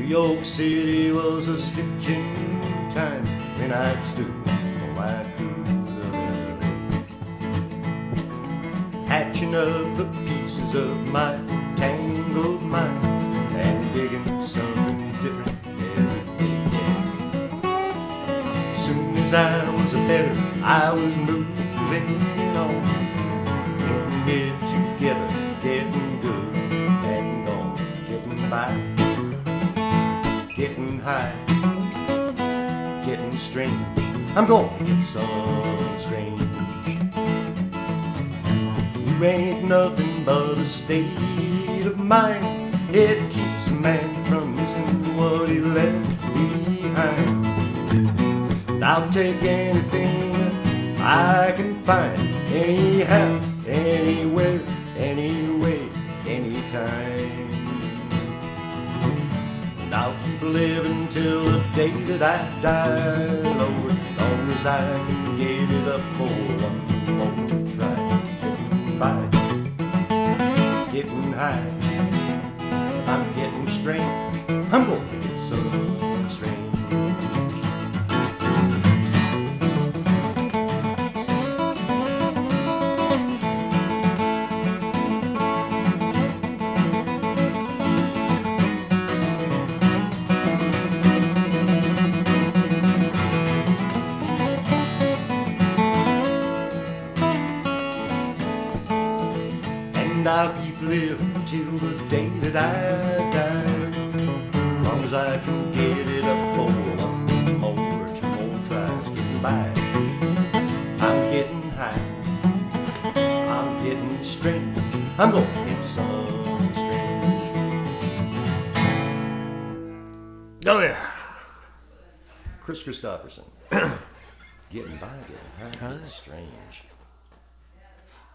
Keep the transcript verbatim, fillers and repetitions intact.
York City was a stitch in time when I'd stood on my cruise of L A, hatching up the pieces of my tangled mind and digging something different every day. Soon as I was better, I was moving on, getting it together, getting good and gone, getting by, getting high, getting strange. I'm going to get some strange. You ain't nothing but a state of mind. It keeps a man from missing what he left behind. And I'll take anything I can find, anyhow, anywhere, anyway, anytime. And I'll keep living till the day that I die, Lord, as long as I can get it up for one more try. Getting by, getting high, I'm getting strange, I'm gonna get some strange. And I'll keep living till the day that I die, as long as I can get it up for one more, two more tries. Getting by, I'm getting high, I'm getting strange, I'm gonna get some strange. Oh yeah, Chris Christopherson. Getting by, getting high, getting strange.